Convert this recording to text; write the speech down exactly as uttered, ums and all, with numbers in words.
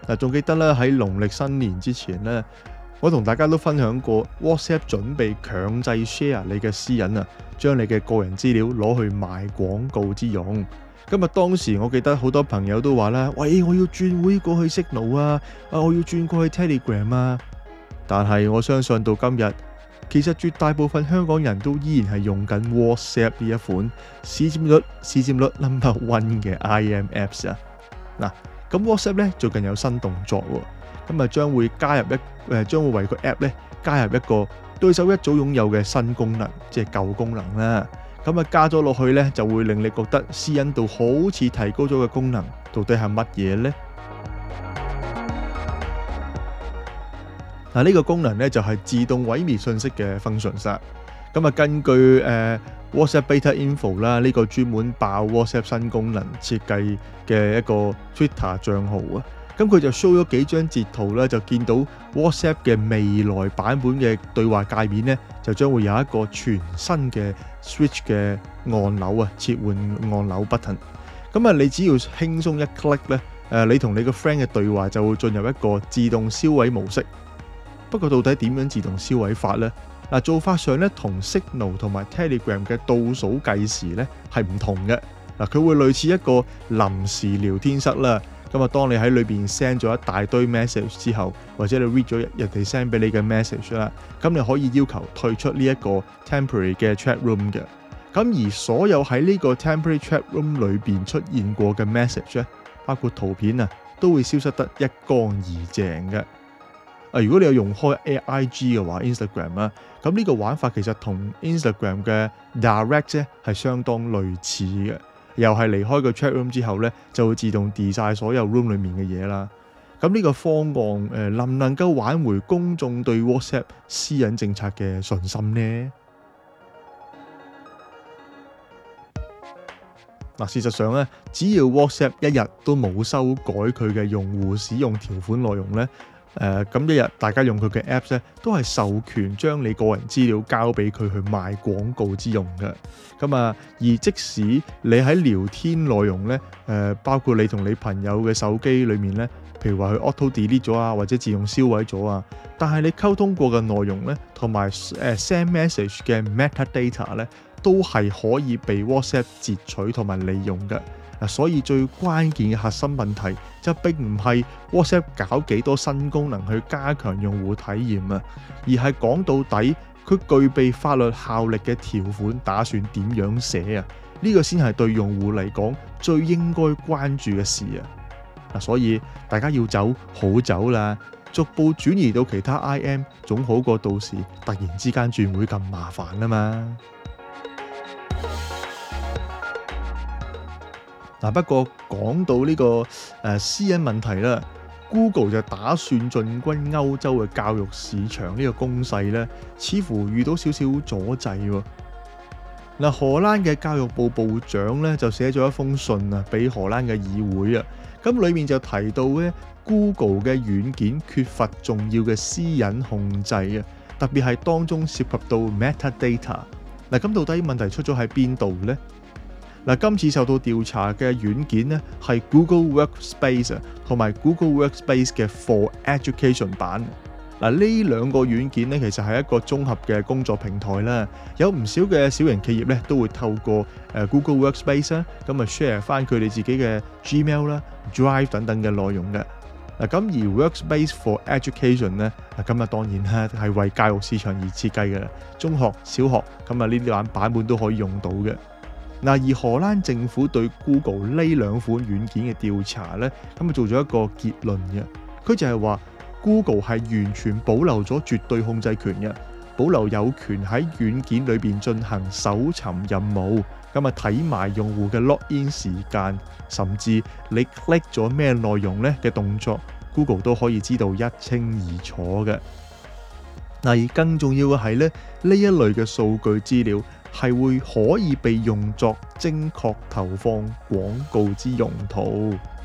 嗱，仲記得咧喺農曆新年之前咧，我同大家都分享過 WhatsApp 準備強制 share 你嘅私隱啊，將你嘅個人資料攞去賣廣告之用。今日當時我記得好多朋友都話啦，喂，我要轉會過去 Signal 啊，啊我要轉過去 Telegram 啊。但係我相信到今日，其實絕大部分香港人都依然係用緊 WhatsApp 呢一款市佔率市佔率 number one 嘅 I M Apps 啊。嗱，咁 WhatsApp 咧最近有新動作喎，咁啊將會加入一誒將會為個 App 咧加入一個對手一早擁有嘅新功能，即係舊功能啦。咁啊加咗落去咧，就會令你覺得私隱度好似提高咗嘅功能，到底係乜嘢呢？嗱，呢個功能咧就係自動毀滅信息嘅 function 啦。咁啊根據誒、呃、WhatsApp Beta Info 啦，呢個專門爆 WhatsApp 新功能設計嘅一個 Twitter 帳號啊，咁佢就 show 咗幾張截圖啦，就見到 WhatsApp 嘅未來版本嘅對話界面咧，就將會有一個全新嘅 switch 嘅按鈕啊，切換按鈕 button。咁啊，你只要輕鬆一 click 咧，誒你同你個 friend 嘅對話就會進入一個自動銷毀模式。不過到底點樣自動銷毀法呢？嗱，做法上咧同 Signal 同埋 Telegram 嘅倒數計時咧係唔同嘅。嗱，佢會類似一個臨時聊天室啦。咁啊，當你喺裏邊 send 咗一大堆 message 之後，或者你 read 咗人哋 send 俾你嘅 message 啦，咁你可以要求退出呢一個 temporary 嘅 chat room 嘅。咁而所有喺呢個 temporary chat room 裏邊出現過嘅 message 咧，包括圖片啊，都會消失得一乾二淨嘅。啊，如果你有用開 I G 嘅話 ，Instagram 啦，咁呢個玩法其實同 Instagram 嘅 Direct 咧係相當類似嘅，又係離開個 chat room 之後咧，就會自動 delete 晒所有 room 裡面嘅嘢啦。咁呢個方案誒、呃、能唔能夠挽回公眾對 WhatsApp 私隱政策嘅信心呢？嗱，事實上咧，只要 WhatsApp 一日都冇修改佢嘅用戶使用條款內容咧。誒咁、呃、一日大家用佢嘅 Apps 咧，都係授權將你個人資料交俾佢去賣廣告之用嘅。咁啊，而即使你喺聊天內容咧，誒、呃、包括你同你朋友嘅手機裏面咧，譬如話佢 auto delete 咗啊，或者自動銷毀咗啊，但係你溝通過嘅內容咧，同埋誒 send message 嘅 metadata 咧，都係可以被 WhatsApp 截取同埋利用嘅。所以最關鍵嘅核心問題就並唔係 WhatsApp 搞幾多新功能去加強用戶體驗啊，而係講到底佢具備法律效力嘅條款打算點樣寫啊？呢個先係對用戶嚟講最應該關注嘅事啊！所以大家要走好走啦，逐步轉移到其他 I M 總好過到時突然之間轉會咁麻煩啊嘛。嗱，不過講到呢、這個誒、呃、私隱問題啦 ，Google 就打算進軍歐洲嘅教育市場呢個攻勢咧，似乎遇到少少阻滯喎。嗱，荷蘭嘅教育部部長咧就寫咗一封信啊，俾荷蘭嘅議會啊，咁裡面就提到咧 Google 嘅軟件缺乏重要嘅私隱控制啊，特別係當中涉及到 metadata。嗱，咁到底問題出咗喺邊度呢？嗱，今次受到調查嘅軟件咧係 Google Workspace 同埋 Google Workspace 嘅 For Education 版。嗱，呢兩個軟件咧其實係一個綜合嘅工作平台啦。有唔少嘅小型企業咧都會透過誒 Google Workspace 啦，咁啊 share 翻佢哋自己嘅 Gmail 啦、Drive 等等嘅內容嘅。嗱，咁而 Workspace For Education 咧，嗱咁啊當然啦係為教育市場而設計嘅啦，中學、小學咁啊呢啲版版本都可以用到嘅。嗱，而荷蘭政府對 Google 呢兩款軟件嘅調查咧，咁啊做咗一個結論嘅，佢就係話 Google 係完全保留咗絕對控制權嘅，保留有權喺軟件裏邊進行搜尋任務，咁啊睇埋用戶嘅 login 時間，甚至你 click 咗咩內容咧嘅動作 ，Google 都可以知道一清二楚嘅。嗱，而更重要嘅係咧，呢一類嘅數據資料係會可以被用作精確投放廣告之用途。